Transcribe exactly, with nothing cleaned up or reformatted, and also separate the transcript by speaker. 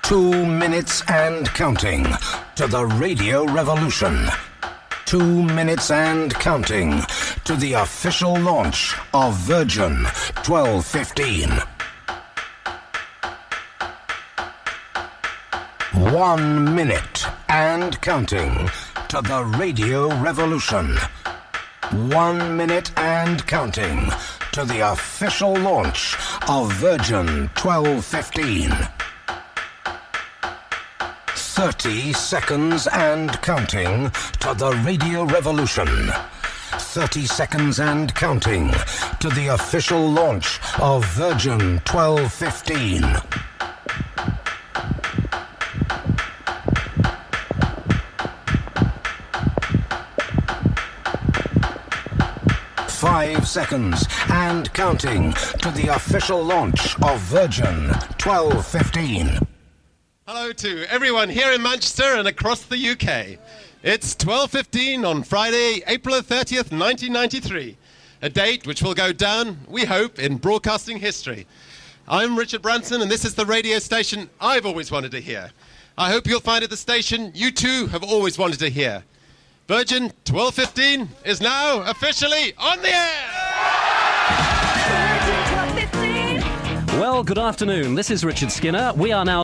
Speaker 1: Two minutes and counting to the radio revolution. Two minutes and counting to the official launch of Virgin twelve fifteen. One minute and counting to the radio revolution. One minute and counting to the official launch of Virgin twelve fifteen. Thirty seconds and counting to the radio revolution. Thirty seconds and counting to the official launch of Virgin twelve fifteen. Five seconds and counting to the official launch of Virgin twelve fifteen.
Speaker 2: Hello to everyone here in Manchester and across the U K. It's twelve fifteen on Friday, April thirtieth, nineteen ninety-three. A date which will go down, we hope, in broadcasting history. I'm Richard Branson and this is the radio station I've always wanted to hear. I hope you'll find it the station you too have always wanted to hear. Virgin twelve fifteen is now officially on the air!
Speaker 3: Well, good afternoon. This is Richard Skinner. We are now